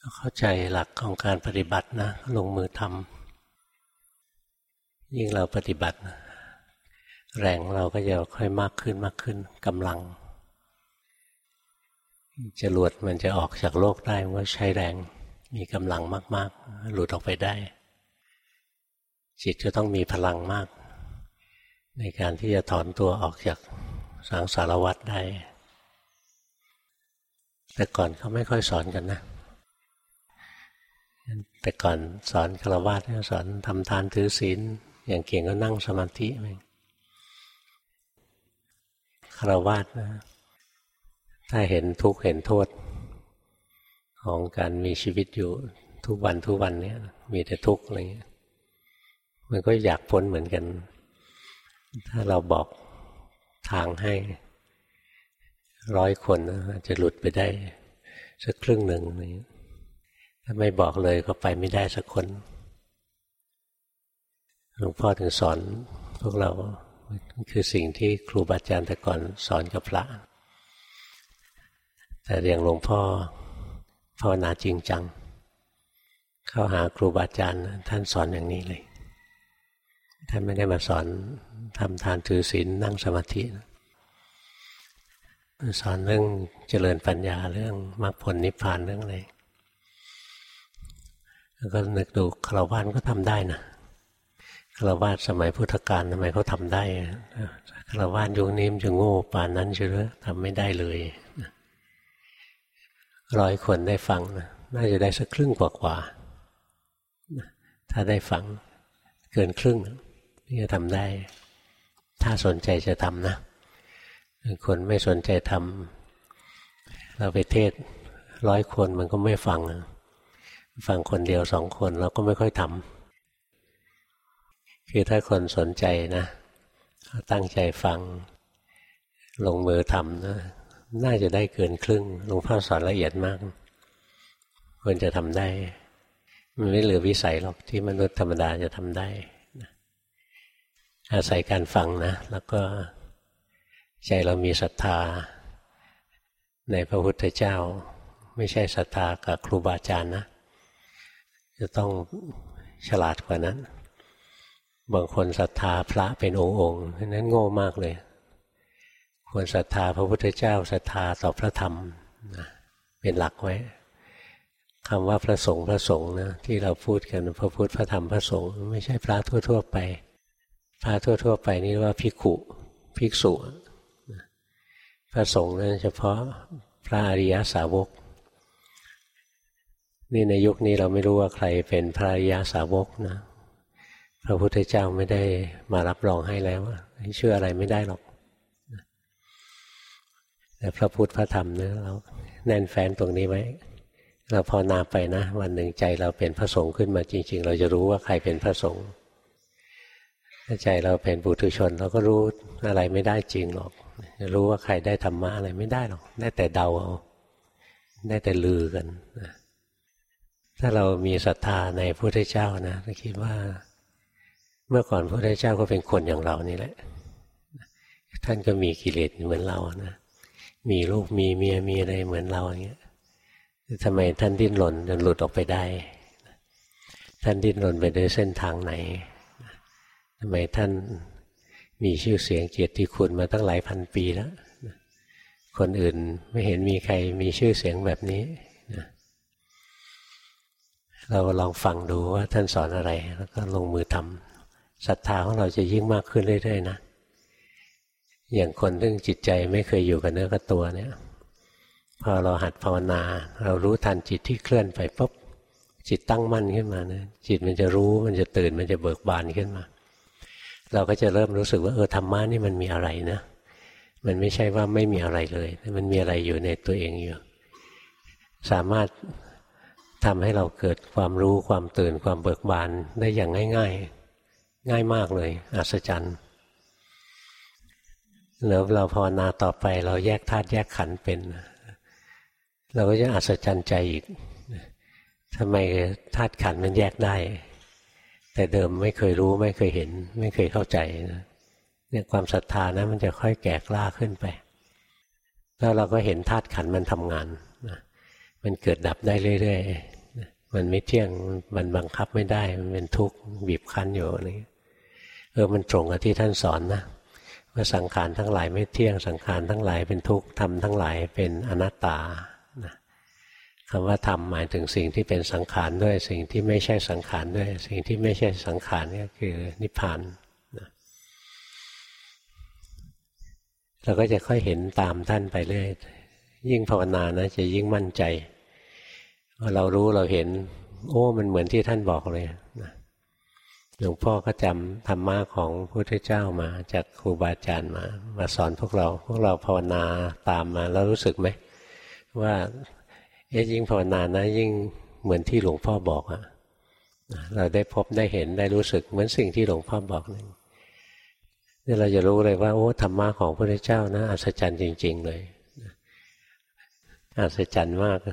เข้าใจหลักของการปฏิบัตินะลงมือทำยิ่งเราปฏิบัติแรงเราก็จะค่อยมากขึ้นกำลังจรวดมันจะออกจากโลกได้มันก็ใช้แรงมีกำลังมากๆหลุดออกไปได้จิตก็ต้องมีพลังมากในการที่จะถอนตัวออกจากสังสารวัฏได้แต่ก่อนเขาไม่ค่อยสอนกันนะแต่ก่อนสอนฆราวาสสอนทำทานถือศีลอย่างเก่งก็นั่งสมาธิฆราวาสนะถ้าเห็นทุกข์เห็นโทษของการมีชีวิตอยู่ทุกวันเนี่ยมีแต่ทุกข์อะไรเงี้ยมันก็อยากพ้นเหมือนกันถ้าเราบอกทางให้100 คนจะหลุดไปได้สักครึ่งหนึ่งถ้าไม่บอกเลยก็ไปไม่ได้สักคนหลวงพ่อถึงสอนพวกเราคือสิ่งที่ครูบาอาจารย์แต่ก่อนสอนกับพระแต่อย่างหลวงพ่อภาวนาจริงจังเข้าหาครูบาอาจารย์ท่านสอนอย่างนี้เลยท่านไม่ได้มาสอนทำทานถือศีลนั่งสมาธิสอนเรื่องเจริญปัญญาเรื่องมรรคผลนิพพานเรื่องอะไรแล้วก็นึกดูฆราวาสก็ทำได้นะฆราวาสสมัยพุทธกาลทำไมเขาทำได้ฆราวาสยุคนี้มันจะโง่ป่านนั้นเชียวหรือทำไม่ได้เลย100 คนได้ฟังนะน่าจะได้สักครึ่งกว่าถ้าได้ฟังเกินครึ่งนี่จะทำได้ถ้าสนใจจะทำนะคนไม่สนใจทำเราไปเทศ100 คนมันก็ไม่ฟังคนเดียว2 คนเราก็ไม่ค่อยทำคือถ้าคนสนใจนะตั้งใจฟังลงมือทำนะน่าจะได้เกินครึ่งหลวงพ่อสอนละเอียดมากควรจะทำได้มันไม่เหลือวิสัยหรอกที่มนุษย์ธรรมดาจะทำได้อาศัยการฟังนะแล้วก็ใจเรามีศรัทธาในพระพุทธเจ้าไม่ใช่ศรัทธากับครูบาอาจารย์นะจะต้องฉลาดกว่านั้นบางคนศรัทธาพระเป็นองค์ๆนั้นโง่มากเลยควรศรัทธาพระพุทธเจ้าศรัทธาต่อพระธรรมเป็นหลักไว้คำว่าพระสงฆ์นะที่เราพูดกันพระพุทธพระธรรมพระสงฆ์ไม่ใช่พระทั่วๆไปพระทั่วๆไปนี่ว่าภิกขุภิกษุพระสงฆ์นั้นเฉพาะพระอริยสาวกนี่ในยุคนี้เราไม่รู้ว่าใครเป็นพระอริยสาวกนะพระพุทธเจ้าไม่ได้มารับรองให้แล้วเชื่ออะไรไม่ได้หรอกแต่พระพุทธพระธรรมเนี่ยเราแน่นแฟ้นตรงนี้ไว้เราภาวนาไปนะวันหนึ่งใจเราเป็นพระสงฆ์ขึ้นมาจริงๆเราจะรู้ว่าใครเป็นพระสงฆ์ถ้าใจเราเป็นปุถุชนเราก็รู้อะไรไม่ได้จริงหรอกจะรู้ว่าใครได้ธรรมะอะไรไม่ได้หรอกได้แต่เดาเอาได้แต่ลือกันถ้าเรามีศรัทธาในพระพุทธเจ้านะเราคิดว่าเมื่อก่อนพระพุทธเจ้าก็เป็นคนอย่างเรานี่แหละท่านก็มีกิเลสเหมือนเรานะมีลูกมีเมียมีอะไรเหมือนเราอย่างเงี้ยทำไมท่านดิ้นรนจนหลุดออกไปได้ท่านดิ้นรนไปโดยเส้นทางไหนทำไมท่านมีชื่อเสียงเกียรติคุณมาตั้งหลายพันปีแล้วคนอื่นไม่เห็นมีใครมีชื่อเสียงแบบนี้เราลองฟังดูว่าท่านสอนอะไรแล้วก็ลงมือทำศรัทธาของเราจะยิ่งมากขึ้นเรื่อยๆนะอย่างคนที่จิตใจไม่เคยอยู่กับเนื้อกับตัวเนี่ยพอเราหัดภาวนาเรารู้ทันจิตที่เคลื่อนไปปุ๊บจิตตั้งมั่นขึ้นมานะจิตมันจะรู้มันจะตื่นมันจะเบิกบานขึ้นมาเราก็จะเริ่มรู้สึกว่าธรรมะนี่มันมีอะไรนะมันไม่ใช่ว่าไม่มีอะไรเลยมันมีอะไรอยู่ในตัวเองอยู่สามารถทำให้เราเกิดความรู้ความตื่นความเบิกบานได้อย่างง่ายมากเลยอัศจรรย์แล้วเราภาวนาต่อไปเราแยกธาตุแยกขันธ์เป็นเราก็จะอัศจรรย์ใจอีกทำไมธาตุขันธ์มันแยกได้แต่เดิมไม่เคยรู้ไม่เคยเห็นไม่เคยเข้าใจเนี่ยความศรัทธานะมันจะค่อยแก่กล้าขึ้นไปแล้วเราก็เห็นธาตุขันธ์มันทำงานมันเกิดดับได้เรื่อยๆมันไม่เที่ยงมันบังคับไม่ได้มันเป็นทุกข์บีบคั้นอยู่นี่มันตรงกับที่ท่านสอนนะว่าสังขารทั้งหลายไม่เที่ยงสังขารทั้งหลายเป็นทุกข์ธรรมทั้งหลายเป็นอนัตตาคำว่าธรรมหมายถึงสิ่งที่เป็นสังขารด้วยสิ่งที่ไม่ใช่สังขารด้วยสิ่งที่ไม่ใช่สังขารนี่คือนิพพานเราก็จะค่อยเห็นตามท่านไปเรื่อยยิ่งภาวนานะจะยิ่งมั่นใจว่าเรารู้เราเห็นมันเหมือนที่ท่านบอกเลยนะหลวงพ่อก็จำธรรมะของพระพุทธเจ้ามาจากครูบาอาจารย์มาสอนพวกเราภาวนาตามมาแล้วรู้สึกไหมว่ายิ่งภาวนานะยิ่งเหมือนที่หลวงพ่อบอกเราได้พบได้เห็นได้รู้สึกเหมือนสิ่งที่หลวงพ่อบอกนี่เราจะรู้เลยว่าธรรมะของพระพุทธเจ้านะอัศจรรย์จริงๆเลยอัศจรรย์มาก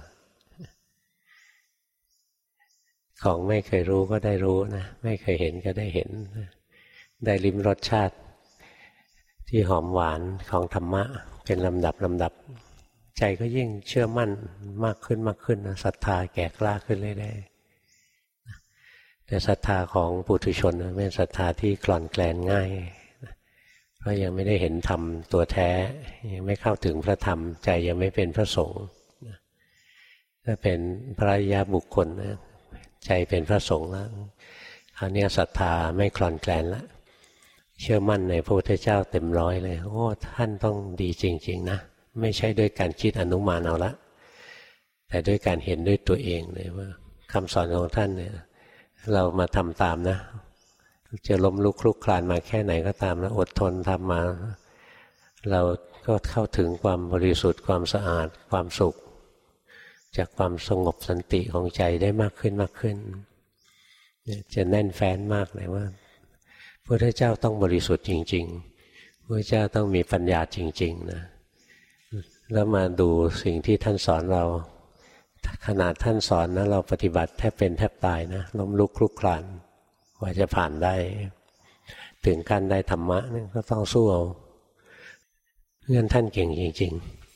ของไม่เคยรู้ก็ได้รู้นะไม่เคยเห็นก็ได้เห็นได้ลิ้มรสชาติที่หอมหวานของธรรมะเป็นลำดับใจก็ยิ่งเชื่อมั่นมากขึ้นนะศรัทธาแก่กล้าขึ้นเรื่อยๆแต่ศรัทธาของปุถุชนเป็นศรัทธาที่คลอนแคลนง่ายเพราะยังไม่ได้เห็นธรรมตัวแท้ยังไม่เข้าถึงพระธรรมใจยังไม่เป็นพระสงฆ์ถ้าเป็นพระอริยบุคคลนะใจเป็นพระสงฆ์แล้วคราวนี้ศรัทธาไม่คลอนแคลนแล้วเชื่อมั่นในพระพุทธเจ้าเต็มร้อยเลยท่านต้องดีจริงๆนะไม่ใช่ด้วยการคิดอนุมานเอาละแต่ด้วยการเห็นด้วยตัวเองเลยว่าคำสอนของท่านเนี่ยเรามาทำตามนะจะล้มลุกคลุกคลานมาแค่ไหนก็ตามแล้วอดทนทำมาเราก็เข้าถึงความบริสุทธิ์ความสะอาดความสุขจากความสงบสันติของใจได้มากขึ้นจะแน่นแฟ้นมากเลยว่าพระพุทธเจ้าต้องบริสุทธิ์จริงๆพระพุทธเจ้าต้องมีปัญญาจริงๆนะแล้วมาดูสิ่งที่ท่านสอนเราขนาดท่านสอนนะเราปฏิบัติแทบเป็นแทบตายนะล้มลุกคลุกคลานกว่าจะผ่านได้ถึงขั้นได้ธรรมะนี่ก็ต้องสู้เอาเงื่อนท่านเก่งจริง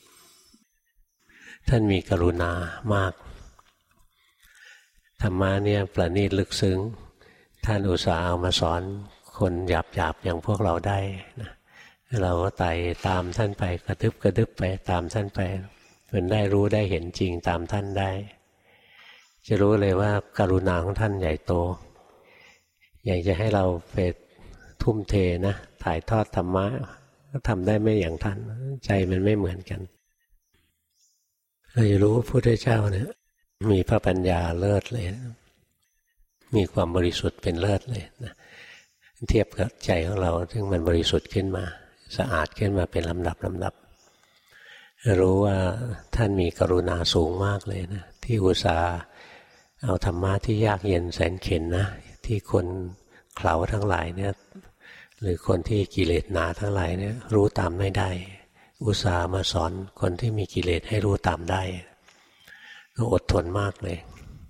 ๆท่านมีกรุณามากธรรมะเนี่ยประณีตลึกซึ้งท่านอุตส่าห์เอามาสอนคนหยาบๆอย่างพวกเราได้นะเราก็ไต่ตามท่านไปกระดึบไปตามท่านไปจนได้รู้ได้เห็นจริงตามท่านได้จะรู้เลยว่ากรุณาของท่านใหญ่โตอยากจะให้เราไปทุ่มเทนะถ่ายทอดธรรมะก็ทำได้ไม่อย่างท่านใจมันไม่เหมือนกันเราจะรู้ว่าพระพุทธเจ้าเนี่ยมีพระปัญญาเลิศเลยมีความบริสุทธิ์เป็นเลิศเลยนะเทียบกับใจของเราซึ่งมันบริสุทธิ์ขึ้นมาสะอาดขึ้นมาเป็นลำดับรู้ว่าท่านมีกรุณาสูงมากเลยนะที่อุตส่าห์เอาธรรมะที่ยากเย็นแสนเข็ญนะที่คนเขลาทั้งหลายเนี่ยหรือคนที่กิเลสหนาทั้งหลายเนี่ยรู้ตามไม่ได้อุตส่าห์มาสอนคนที่มีกิเลสให้รู้ตามได้ก็อดทนมากเลย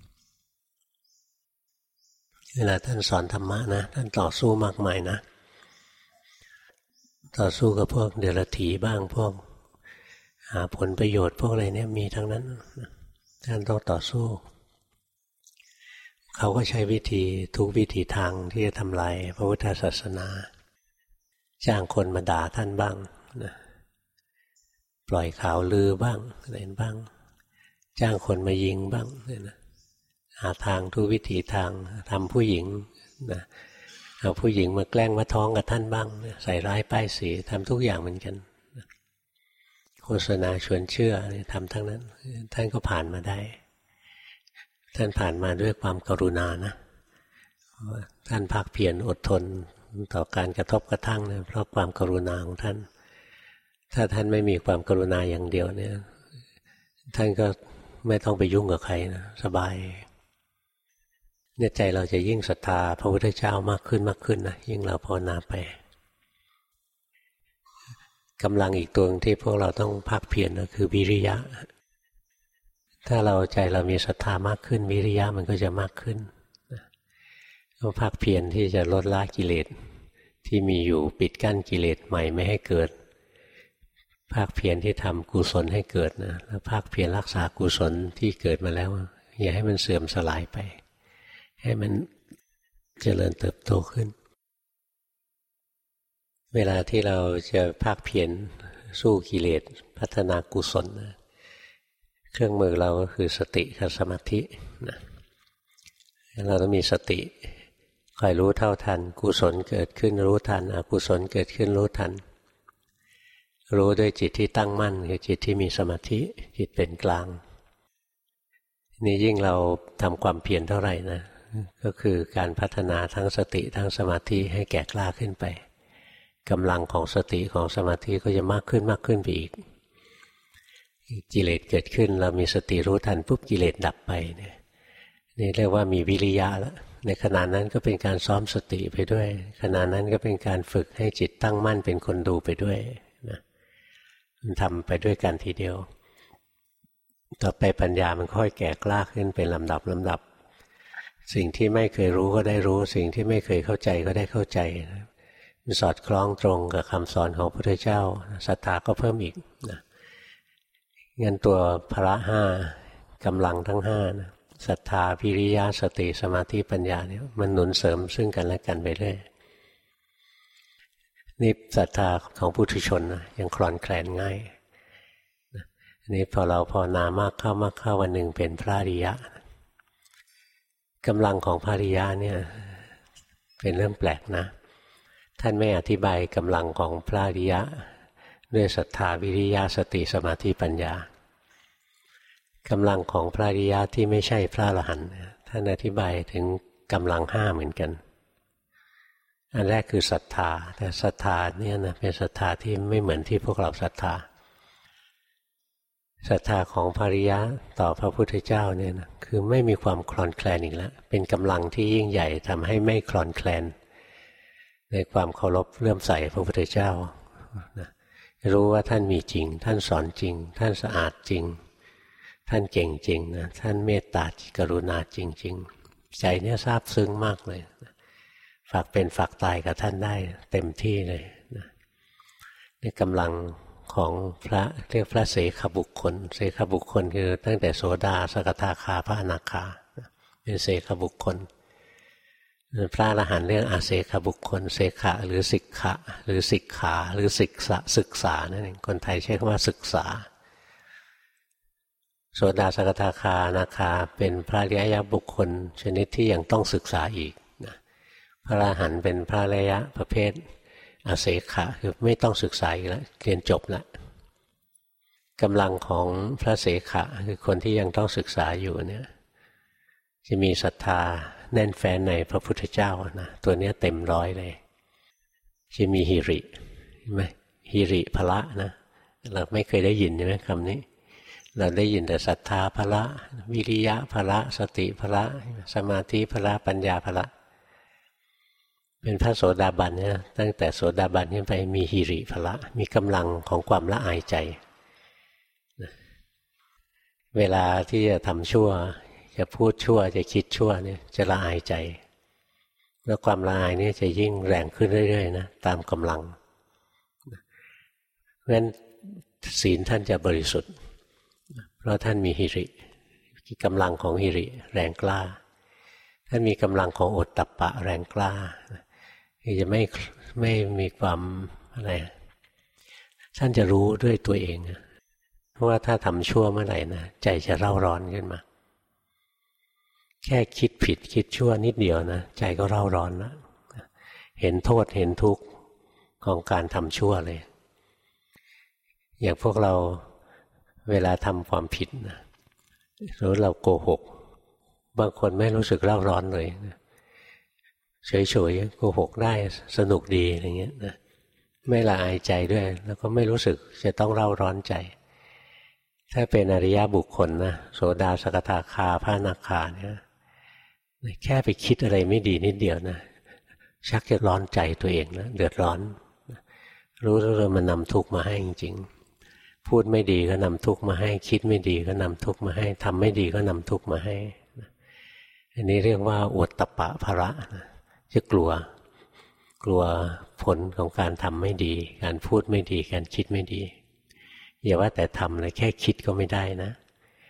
เวลาท่านสอนธรรมะนะท่านต่อสู้มากมายนะต่อสู้กับพวกเดรัจฉีบ้างพวกหาผลประโยชน์พวกอะไรเนี่ยมีทั้งนั้นท่านต้องต่อสู้เขาก็ใช้วิธีทุกวิธีทางที่จะทำลายพระพุทธศาสนาจ้างคนมาด่าท่านบ้างนะปล่อยข่าวลือบ้างอะไรบ้างจ้างคนมายิงบ้างเนี่ยนะหาทางทุกวิถีทางทำผู้หญิงนะเอาผู้หญิงมาแกล้งมาท้องกับท่านบ้างใส่ร้ายป้ายสีทำทุกอย่างเหมือนกันโฆษณาชวนเชื่อทำทั้งนั้นท่านก็ผ่านมาได้ท่านผ่านมาด้วยความกรุณานะท่านภาคเพียรอดทนต่อการกระทบกระทั่งเนี่ยเพราะความกรุณาของท่านถ้าท่านไม่มีความกรุณาอย่างเดียวเนี่ยท่านก็ไม่ต้องไปยุ่งกับใครนะสบายเนี่ยใจเราจะยิ่งศรัทธาพระพุทธเจ้ามากขึ้นนะยิ่งเราภาวนาไปกำลังอีกตัวที่พวกเราต้องภาคเพียรก็คือวิริยะถ้าเราใจเรามีศรัทธามากขึ้นวิริยะมันก็จะมากขึ้นต้องภาคเพียรที่จะลดละกิเลสที่มีอยู่ปิดกั้นกิเลสใหม่ไม่ให้เกิดภาคเพียรที่ทำกุศลให้เกิดนะแล้วภาคเพียรรักษากุศลที่เกิดมาแล้วอย่าให้มันเสื่อมสลายไปให้มันเจริญเติบโตขึ้นเวลาที่เราจะภาคเพียรสู้กิเลสพัฒนากุศลเครื่องมือเราก็คือสติกับสมาธินะเราต้องมีสติคอยรู้เท่าทันกุศลเกิดขึ้นรู้ทันอกุศลเกิดขึ้นรู้ทันรู้ด้วยจิตที่ตั้งมั่นคือจิตที่มีสมาธิจิตเป็นกลางนี่ยิ่งเราทำความเพียรเท่าไหร่นะก็คือการพัฒนาทั้งสติทั้งสมาธิให้แก่กล้าขึ้นไปกำลังของสติของสมาธิก็จะมากขึ้นไปอีกกิเลสเกิดขึ้นเรามีสติรู้ทันปุ๊บกิเลสดับไปเนี่ยนี่เรียกว่ามีวิริยะแล้วในขณะนั้นก็เป็นการซ้อมสติไปด้วยขณะนั้นก็เป็นการฝึกให้จิตตั้งมั่นเป็นคนดูไปด้วยนะมันทำไปด้วยกันทีเดียวต่อไปปัญญามันค่อยแก่กล้าขึ้นเป็นลำดับสิ่งที่ไม่เคยรู้ก็ได้รู้สิ่งที่ไม่เคยเข้าใจก็ได้เข้าใจมันสอดคล้องตรงกับคำสอนของพระพุทธเจ้าศรัทธาก็เพิ่มอีกนะงั้นตัวพละห้ากำลังทั้งห้านะศรัทธาวิริยะสติสมาธิปัญญาเนี่ยมันหนุนเสริมซึ่งกันและกันไปเรื่อยนี่ศรัทธาของปุถุชนนะยังคลอนแคลนง่ายนี่พอเราภาวนามากเข้าวันหนึ่งเป็นพระอริยะกำลังของพระอริยะเนี่ยเป็นเรื่องแปลกนะท่านไม่อธิบายกำลังของพระอริยะด้วยศรัทธาวิริยะสติสมาธิปัญญากำลังของพระอริยะที่ไม่ใช่พระอรหันต์ท่านอธิบายถึงกำลังห้าเหมือนกันอันแรกคือศรัทธาแต่ศรัทธาเนี่ยนะเป็นศรัทธาที่ไม่เหมือนที่พวกเราศรัทธาศรัทธาของพระอริยะต่อพระพุทธเจ้าเนี่ยนะคือไม่มีความคลอนแคลนอีกแล้วเป็นกำลังที่ยิ่งใหญ่ทำให้ไม่คลอนแคลนในความเคารพเลื่อมใสพระพุทธเจ้านะรู้ว่าท่านมีจริงท่านสอนจริงท่านสะอาดจริงท่านเก่งจริงนะท่านเมตตากรุณาจริงๆใจเนี่ยซาบซึ้งมากเลยนะฝากเป็นฝากตายกับท่านได้เต็มที่เลยนะนี่กำลังของพระเรียกพระเสขบุคคลเสขบุคคลคือตั้งแต่โสดาสกทาคาพระอนาคาเป็นเสขบุคคลพระอรหันต์เรื่องอาเสขบุคคลเสขะหรือสิกขะหรือสิกขาหรือศึกษานั่นเองคนไทยใช้คำว่าศึกษาโสดาสกทาคาอนาคาเป็นพระอริยบุคคลชนิดที่ยังต้องศึกษาอีกนะพระอรหันต์เป็นพระอริยประเภทอาเสขะคือไม่ต้องศึกษาอีกแล้วเรียนจบแล้วกำลังของพระเสขะคือคนที่ยังต้องศึกษาอยู่เนี่ยจะมีศรัทธาแน่นแฟ้นในพระพุทธเจ้านะตัวนี้เต็มร้อยเลยจะมีหิริใช่ไหมหิริพละนะเราไม่เคยได้ยินใช่ไหมคำนี้เราได้ยินแต่ศรัทธาพละวิริยะพละสติพละสมาธิพละปัญญาพละเป็นพระโสดาบันเนี่ยตั้งแต่โสดาบันขึ้นไปมีหิริพละมีกำลังของความละอายใจเวลาที่จะทำชั่วจะพูดชั่วจะคิดชั่วเนี่ยจะละอายใจแล้วความละอายนี่จะยิ่งแรงขึ้นเรื่อยๆนะตามกำลังเพราะฉะนั้นศีลท่านจะบริสุทธิ์เพราะท่านมีหิริกำลังของหิริแรงกล้าท่านมีกำลังของโอตตัปปะแรงกล้าที่จะไม่มีความอะไรท่านจะรู้ด้วยตัวเองเพราะว่าถ้าทำชั่วเมื่อไหร่นะใจจะเร่าร้อนขึ้นมาแค่คิดผิดคิดชั่วนิดเดียวนะใจก็เร่าร้อนแล้วเห็นโทษเห็นทุกข์ของการทำชั่วเลยอย่างพวกเราเวลาทำความผิดนะหรือเราโกหกบางคนไม่รู้สึกเร่าร้อนเลยเฉยๆโกหกได้สนุกดีอะไรเงี้ยนะไม่ละอายใจด้วยแล้วก็ไม่รู้สึกจะต้องเร่าร้อนใจถ้าเป็นอริยบุคคลนะโสดาสกทาคาพระอนาคาเนี่ยแค่ไปคิดอะไรไม่ดีนิดเดียวนะชักจะร้อนใจตัวเองนะเดือดร้อนรู้ว่ามันนำทุกข์มาให้จริงๆพูดไม่ดีก็นำทุกข์มาให้คิดไม่ดีก็นำทุกข์มาให้ทำไม่ดีก็นำทุกข์มาให้อันนี้เรียกว่าโอตตัปปะภระจะกลัวผลของการทำไม่ดีการพูดไม่ดีการคิดไม่ดีอย่าว่าแต่ทำเลยแค่คิดก็ไม่ได้นะ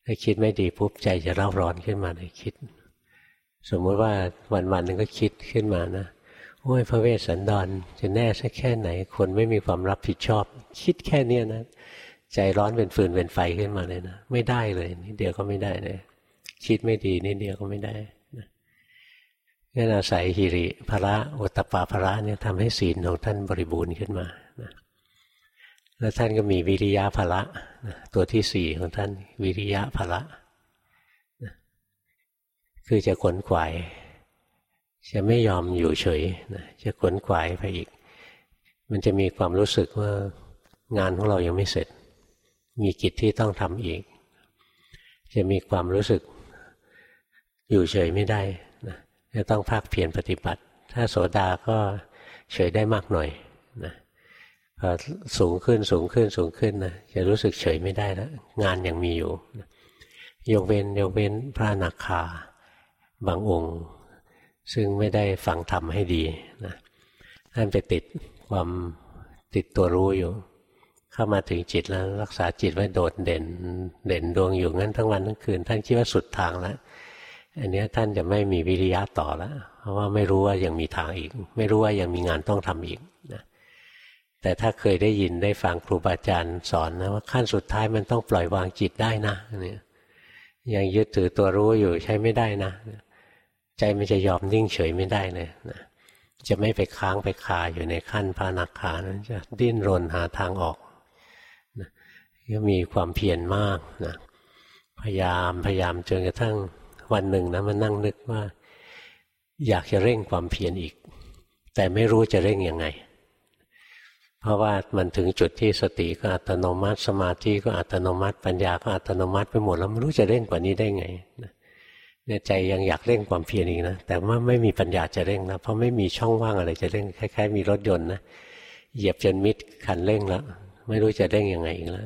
ถ้าคิดไม่ดีปุ๊บใจจะเร่าร้อนขึ้นมาเลยคิดสมมติว่าวันๆหนึ่งก็คิดขึ้นมานะโอ้ยพระเวสสันดรจะแน่สักแค่ไหนคนไม่มีความรับผิดชอบคิดแค่เนี้ยนะใจร้อนเป็นฟืนเป็นไฟขึ้นมาเลยนะไม่ได้เลยนิดเดียวก็ไม่ได้เลยคิดไม่ดีนิดเดียวก็ไม่ได้งั้นอาศัยหิริภละโอตตัปปะภละเนี่ยทำให้ศีลของท่านบริบูรณ์ขึ้นมานะแล้วท่านก็มีวิริยะภละนะตัวที่สี่ของท่านวิริยะภละนะคือจะขวนขวายจะไม่ยอมอยู่เฉยนะจะขวนขวายไปอีกมันจะมีความรู้สึกว่างานของเรายังไม่เสร็จมีกิจที่ต้องทำอีกจะมีความรู้สึกอยู่เฉยไม่ได้นะจะต้องภาคเพียรปฏิบัติถ้าโสดาก็เฉยได้มากหน่อยนะพอสูงขึ้นนะจะรู้สึกเฉยไม่ได้แล้วงานยังมีอยู่นะยกเว้นพระอนาคาบางองค์ซึ่งไม่ได้ฟังธรรมให้ดีนะท่านไปติดตัวรู้อยู่เข้ามาถึงจิตแล้วรักษาจิตไว้โดดเด่นดวงอยู่งั้นทั้งวันทั้งคืนท่านคิดว่าสุดทางแล้วอันนี้ท่านจะไม่มีวิริยะต่อแล้วเพราะว่าไม่รู้ว่ายังมีทางอีกไม่รู้ว่ายังมีงานต้องทำอีกนะแต่ถ้าเคยได้ยินได้ฟังครูบาอาจารย์สอนนะว่าขั้นสุดท้ายมันต้องปล่อยวางจิตได้นะเนี่ยยังยึดถือตัวรู้อยู่ใช้ไม่ได้นะใจมันจะยอมนิ่งเฉยไม่ได้เลยนะจะไม่ไปค้างไปคาอยู่ในขั้นพระอนาคานั้นจะดิ้นรนหาทางออกนะก็มีความเพียรมากนะพยายามจนกระทั่งวันหนึ่งนะมันนั่งนึกว่าอยากจะเร่งความเพียรอีกแต่ไม่รู้จะเร่งยังไงเพราะว่ามันถึงจุดที่สติก็อัตโนมัติสมาธิก็อัตโนมัติปัญญาก็อัตโนมัติไปหมดแล้วไม่รู้จะเร่งกว่านี้ได้ไงเนี่ยใจยังอยากเร่งความเพียรอีกนะแต่ว่าไม่มีปัญญาจะเร่งนะเพราะไม่มีช่องว่างอะไรจะเร่งคล้ายๆมีรถยนต์นะเหยียบจนมิดคันเร่งแล้วไม่รู้จะเร่งยังไงอีกแล้ว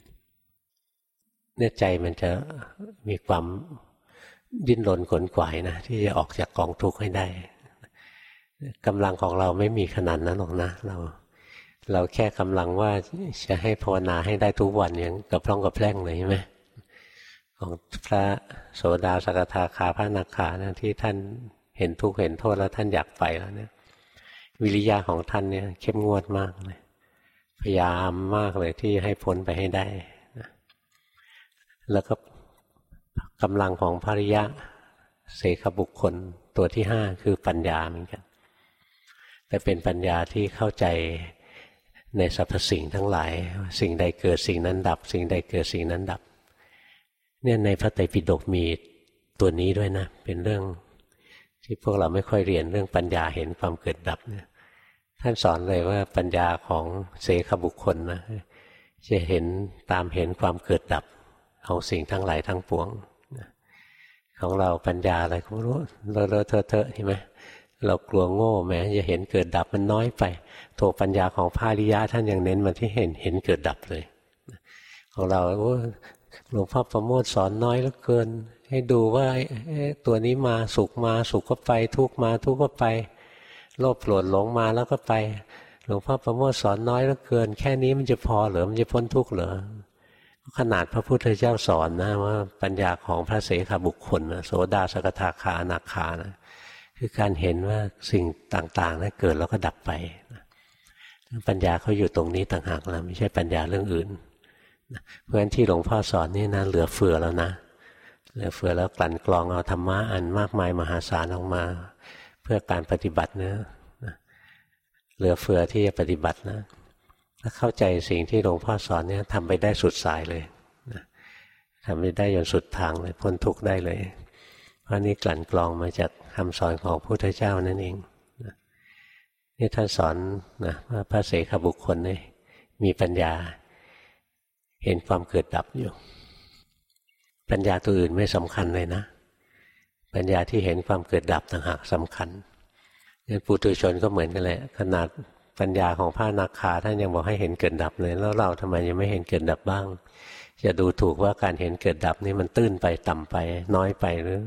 เนี่ยใจมันจะมีความดิ้นรนขนขวายนะที่จะออกจากกองทุกข์ให้ได้กำลังของเราไม่มีขนาดนั้นหรอกนะเราแค่กำลังว่าจะให้ภาวนาให้ได้ทุกวันอย่างกระพร่องกระแพร่งเลยใช่ไหมของพระโสดาสกทาคาพระอนาคานะที่ท่านเห็นทุกข์เห็นโทษแล้วท่านอยากไปแล้วเนี่ยวิริยะของท่านเนี่ยเข้มงวดมากเลยพยายามมากเลยที่ให้พ้นไปให้ได้นะแล้วก็กำลังของภริยะเสขบุคคลตัวที่ห้าคือปัญญาเหมือนกันแต่เป็นปัญญาที่เข้าใจในสรรพสิ่งทั้งหลายสิ่งใดเกิดสิ่งนั้นดับสิ่งใดเกิดสิ่งนั้นดับเนี่ยในพระไตรปิฎกมีตัวนี้ด้วยนะเป็นเรื่องที่พวกเราไม่ค่อยเรียนเรื่องปัญญาเห็นความเกิดดับเนี่ยท่านสอนเลยว่าปัญญาของเสขบุคคลนะจะเห็นตามเห็นความเกิดดับของสิ่งทั้งหลายทั้งปวงของเราปัญญาอะไรก็ไม่รู้เลอะเทอะใช่ไหมเรากลัวโง่แม้จะเห็นเกิดดับมันน้อยไปโถปัญญาของพระอริยะท่านยังเน้นมาที่เห็นเกิดดับเลยของเราหลวงพ่อประโมทสอนน้อยเหลือเกินให้ดูว่าตัวนี้มาสุขก็ไปทุกข์มาทุกข์ก็ไปโลภโกรธหลงมาแล้วก็ไปหลวงพ่อประโมทสอนน้อยเหลือเกินแค่นี้มันจะพอเหรอมันจะพ้นทุกข์เหรอขนาดพระพุทธเจ้าสอนนะว่าปัญญาของพระเสขบุคคลนะโสดาสกทาคาอนาคานะคือการเห็นว่าสิ่งต่างๆนั้นเกิดแล้วก็ดับไปนะปัญญาเขาอยู่ตรงนี้ต่างหากนะไม่ใช่ปัญญาเรื่องอื่นนะเพราะฉะนั้นที่หลวงพ่อสอนนี่นะเหลือเฟือแล้วนะเหลือเฟือแล้วกลั่นกรองเอาธรรมะอันมากมายมหาศาลออกมาเพื่อการปฏิบัตินะเหลือเฟือที่จะปฏิบัตินะถ้าเข้าใจสิ่งที่หลวงพ่อสอนเนี่ยทำไปได้สุดสายเลยนะทำไปได้จนสุดทางเลยพ้นทุกข์ได้เลยเพราะนี่กลั่นกรองมาจากคำสอนของพระพุทธเจ้านั่นเองนะนี่ท่านสอนนะว่าพระเสขบุคคลเนี่ยมีปัญญาเห็นความเกิดดับอยู่ปัญญาตัวอื่นไม่สำคัญเลยนะปัญญาที่เห็นความเกิดดับต่างหากสำคัญงั้นปุถุชนก็เหมือนกันแหละขนาดปัญญาของพระอนาคาท่านยังบอกให้เห็นเกิดดับเลยแล้วเราทำไมยังไม่เห็นเกิดดับบ้างจะดูถูกว่าการเห็นเกิดดับนี่มันตื้นไปต่ำไปน้อยไปหรือ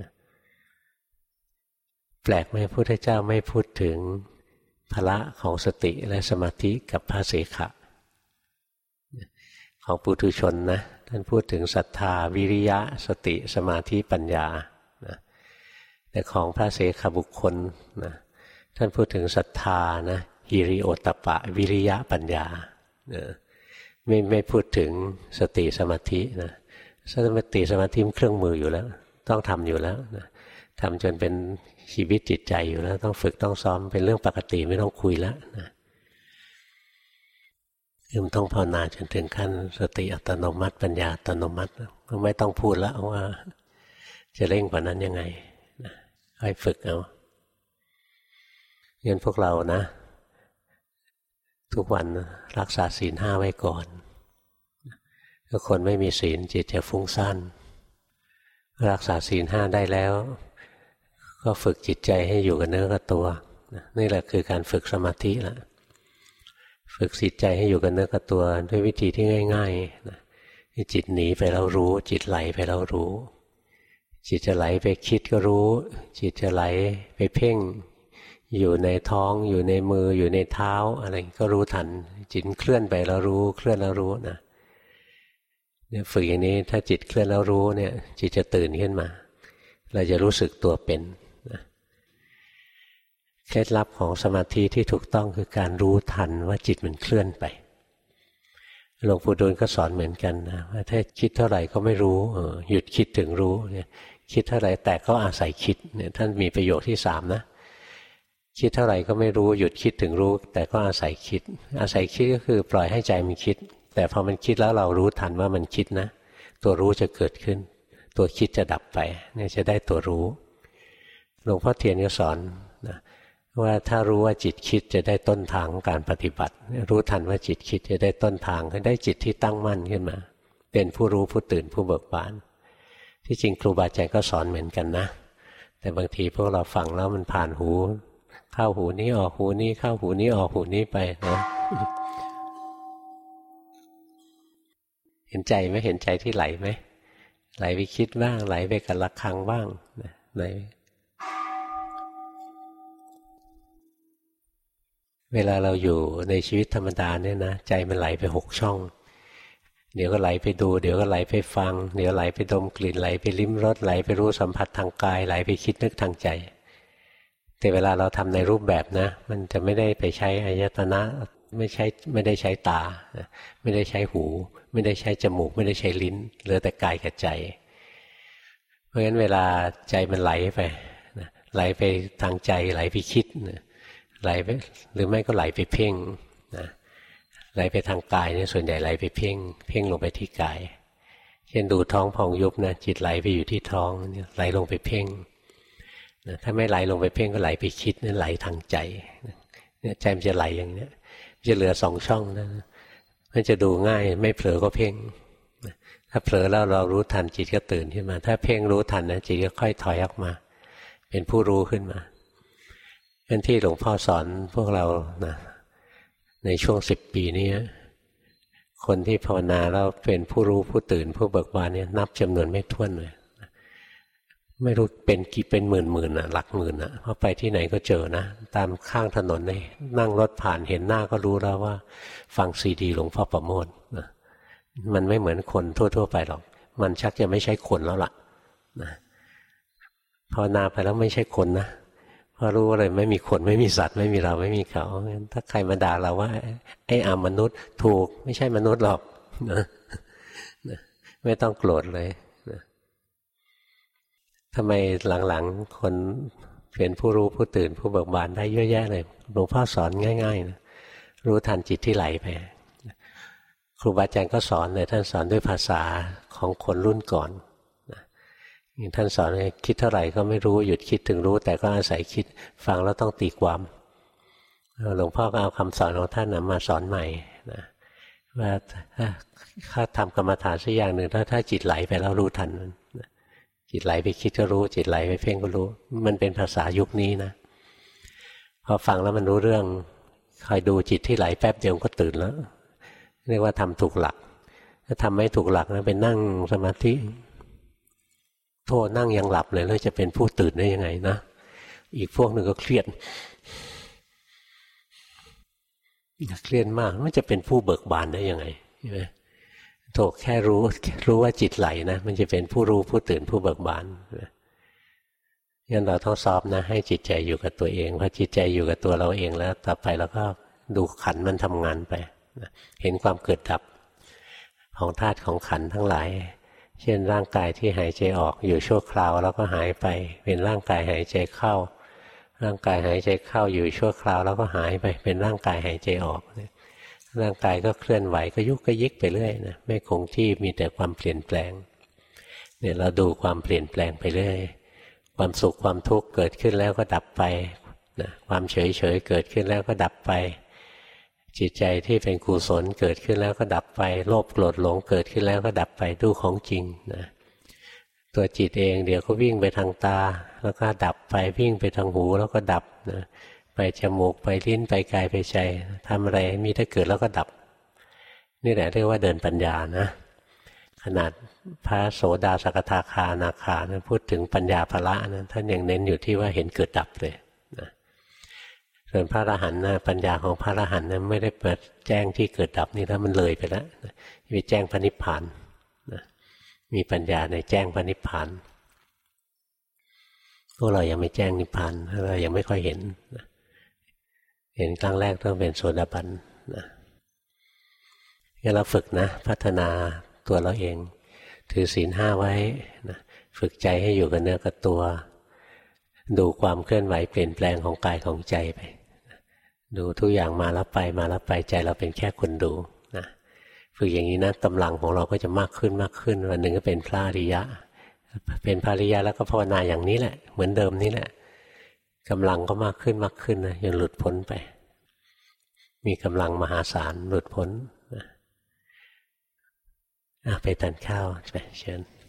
แปลกไหมพระพุทธเจ้าไม่พูดถึงพละของสติและสมาธิกับพระเสขะของปุถุชนนะท่านพูดถึงศรัทธาวิริยะสติสมาธิปัญญานะแต่ของพระเสขบุคคลนะท่านพูดถึงศรัทธานะหิริโอตตัปปะวิริยะปัญญานะไม่พูดถึงสติสมาธินะสติสมาธิมันเครื่องมืออยู่แล้วต้องทำอยู่แล้วนะทำจนเป็นชีวิตจิตใจอยู่แล้วต้องฝึกต้องซ้อมเป็นเรื่องปกติไม่ต้องคุยแล้วนะมันต้องภาวนาจนถึงขั้นสติอัตโนมัติปัญญาอัตโนมัติก็ไม่ต้องพูดแล้วว่าจะเร่งกว่านั้นยังไงนะค่อยฝึกเอางั้นพวกเรานะทุกวันรักษาศีล 5ไว้ก่อนถ้าคนไม่มีศีลจิตจะฟุ้งซ่านรักษาศีล 5ได้แล้วก็ฝึกจิตใจให้อยู่กับเนื้อกับตัวนี่แหละคือการฝึกสมาธิละฝึกจิตใจให้อยู่กับเนื้อกับตัวด้วยวิธีที่ง่ายๆนะจิตหนีไปแล้วรู้จิตไหลไปแล้วรู้จิตจะไหลไปคิดก็รู้จิตจะไหลไปเพ่งอยู่ในท้องอยู่ในมืออยู่ในเท้าอะไรก็รู้ทันจิตเคลื่อนไปแล้วรู้เคลื่อนแล้วรู้นะเนี่ยฝึกอย่างนี้ถ้าจิตเคลื่อนแล้วรู้เนี่ยจิตจะตื่นขึ้นมาเราจะรู้สึกตัวเป็นนะเคล็ดลับของสมาธิที่ถูกต้องคือการรู้ทันว่าจิตมันเคลื่อนไปหลวงปู่ดูลย์ก็สอนเหมือนกันนะว่าถ้าคิดเท่าไหร่ก็ไม่รู้หยุดคิดถึงรู้เนี่ยคิดเท่าไหร่แต่ก็อาศัยคิดเนี่ยท่านมีประโยคที่3นะคิดเท่าไหร่ก็ไม่รู้หยุดคิดถึงรู้แต่ก็อาศัยคิดอาศัยคิดก็คือปล่อยให้ใจมันคิดแต่พอมันคิดแล้วเรารู้ทันว่ามันคิดนะตัวรู้จะเกิดขึ้นตัวคิดจะดับไปเนี่ยจะได้ตัวรู้หลวงพ่อเทียนก็สอนนะว่าถ้ารู้ว่าจิตคิดจะได้ต้นทางของการปฏิบัติรู้ทันว่าจิตคิดจะได้ต้นทางได้จิตที่ตั้งมั่นขึ้นมาเป็นผู้รู้ผู้ตื่นผู้เบิกบานที่จริงครูบาอาจารย์ก็สอนเหมือนกันนะแต่บางทีพวกเราฟังแล้วมันผ่านหูเข้าหูนี้ออกหูนี้เข้าหูนี้ออกหูนี้ไปนะเห็นใจไหมเห็นใจที่ไหลไหมไหลไปคิดบ้างไหลไปกับระฆังบ้างไหลเวลาเราอยู่ในชีวิตธรรมดาเนี่ยนะใจมันไหลไป6ช่องเดี๋ยวก็ไหลไปดูเดี๋ยวก็ไหลไปฟังเดี๋ยวไหลไปดมกลิ่นไหลไปลิ้มรสไหลไปรู้สัมผัสทางกายไหลไปคิดนึกทางใจแต่เวลาเราทำในรูปแบบนะมันจะไม่ได้ไปใช้อายตนะไม่ได้ใช้ตาไม่ได้ใช้หูไม่ได้ใช้จมูกไม่ได้ใช้ลิ้นเหลือแต่กายกับใจเพราะฉะนั้นเวลาใจมันไหลไปไหลไปทางใจไหลไปคิดไหลไปหรือไม่ก็ไหลไปเพ่งนะไหลไปทางกายเนี่ยส่วนใหญ่ไหลไปเพ่งลงไปที่กายเช่นดูท้องพองยุบนะจิตไหลไปอยู่ที่ท้องไหลลงไปเพ่งนะถ้าไม่ไหลลงไปเพ่งก็ไหลไปคิดนั่นไหลทางใจเนี่ยใจมันจะไหลอย่างนี้จะเหลือ2ช่องนะมันจะดูง่ายไม่เผลอก็เพ่งถ้าเผลอแล้วเรารู้ทันจิตก็ตื่นขึ้นมาถ้าเพ่งรู้ทันนะจิตก็ค่อยถอยออกมาเป็นผู้รู้ขึ้นมาเป็นที่หลวงพ่อสอนพวกเรานะในช่วง10 ปีนี้คนที่ภาวนาแล้วเป็นผู้รู้ผู้ตื่นผู้เบิกบานเนี่ยนับจำนวนไม่ถ้วนเลยไม่รู้เป็นกี่เป็นหมื่นหลักหมื่นเพราะไปที่ไหนก็เจอนะตามข้างถนนเลยนั่งรถผ่านเห็นหน้าก็รู้แล้วว่าฟังซีดีหลวงพ่อประโมทนะมันไม่เหมือนคนทั่วๆไปหรอกมันชักจะไม่ใช่คนแล้วล่ะนะภาวนาไปแล้วไม่ใช่คนนะเพราะรู้เลยไม่มีคนไม่มีสัตว์ไม่มีเราไม่มีเขาถ้าใครมาด่าเราว่าไอ้มนุษย์ถูกไม่ใช่มนุษย์หรอกนะไม่ต้องโกรธเลยทำไมหลังๆคนเป็นผู้รู้ผู้ตื่นผู้เบิกบานได้เยอะแยะเลยหลวงพ่อสอนง่ายๆนะรู้ทันจิตที่ไหลไปครูบาอาจารย์ก็สอนเลยท่านสอนด้วยภาษาของคนรุ่นก่อนท่านสอนให้คิดเท่าไหร่ก็ไม่รู้หยุดคิดถึงรู้แต่ก็อาศัยคิดฟังแล้วต้องตีความหลวงพ่อก็เอาคำสอนของท่านมาสอนใหม่นะว่าถ้าทำกรรมฐานสักอย่างหนึ่งถ้าจิตไหลไปแล้วรู้ทันจิตไหลไปคิดก็รู้จิตไหลไปเพ่งก็รู้มันเป็นภาษายุคนี้นะพอฟังแล้วมันรู้เรื่องคอยดูจิตที่ไหลแป๊บเดียวก็ตื่นแล้วเรียกว่าทำถูกหลักถ้าทำไม่ถูกหลักนะเป็นนั่งสมาธิโทษนั่งยังหลับเลยแล้วจะเป็นผู้ตื่นได้ยังไงนะอีกพวกหนึ่งก็เครียดมากมันจะเป็นผู้เบิกบานได้ยังไงใช่ไหมถูกแค่รู้ว่าจิตไหลนะมันจะเป็นผู้รู้ผู้ตื่นผู้เบิกบานงั้นเราต้องซ้อมนะให้จิตใจอยู่กับตัวเองพอจิตใจอยู่กับตัวเราเองแล้วต่อไปเราก็ดูขันธ์มันทำงานไปเห็นความเกิดดับของธาตุของขันธ์ทั้งหลายเช่นร่างกายที่หายใจออกอยู่ชั่วคราวแล้วก็หายไปเป็นร่างกายหายใจเข้าร่างกายหายใจเข้าอยู่ชั่วคราวแล้วก็หายไปเป็นร่างกายหายใจออกร่างกายก็เคลื่อนไหวก็ยุกก็ยิกไปเรื่อยนะไม่คงที่มีแต่ความเปลี่ยนแปลงเนี่ยเราดูความเปลี่ยนแปลงไปเรื่อยความสุขความทุกข์เกิดขึ้นแล้วก็ดับไปนะความเฉยเกิดขึ้นแล้วก็ดับไปจิตใจที่เป็นกุศลเกิดขึ้นแล้วก็ดับไปโลภโกรธหลงเกิดขึ้นแล้วก็ดับไปดูของจริงนะตัวจิตเองเดี๋ยวก็วิ่งไปทางตาแล้วก็ดับไปวิ่งไปทางหูแล้วก็ดับนะไปจมูกไปลิ้นไปกายไปใจทำอะไรมีแต่เกิดแล้วก็ดับนี่แหละเรียกว่าเดินปัญญานะขนาดพระโสดาสกทาคาอนาคานะพูดถึงปัญญาภละนะท่านยังเน้นอยู่ที่ว่าเห็นเกิดดับเลยนะส่วนพระอรหันต์นะปัญญาของพระอรหันต์นะไม่ได้เปิดแจ้งที่เกิดดับนี่แล้วมันเลยไปแล้วนะไปแจ้งพระนิพพานนะมีปัญญาในแจ้งพระนิพพานพวกเรายังไม่แจ้งนิพพานเรายังไม่ค่อยเห็นนะเห็นครั้งแรกต้องเป็นโสดาบันนะงั้นเราฝึกนะพัฒนาตัวเราเองถือศีล5ไว้นะฝึกใจให้อยู่กับเนื้อกับตัวดูความเคลื่อนไหวเปลี่ยนแปลงของกายของใจไปดูทุกอย่างมาแล้วไปมาแล้วไปใจเราเป็นแค่คนดูนะฝึกอย่างนี้นะกำลังของเราก็จะมากขึ้นมากขึ้นวันหนึ่งก็เป็นพระอริยะเป็นพระอริยะแล้วก็ภาวนาอย่างนี้แหละเหมือนเดิมนี่แหละกำลังก็มากขึ้นมากขึ้นนะจนหลุดพ้นไปมีกำลังมหาศาลหลุดพ้นนะไปทานข้าวไปเชิญ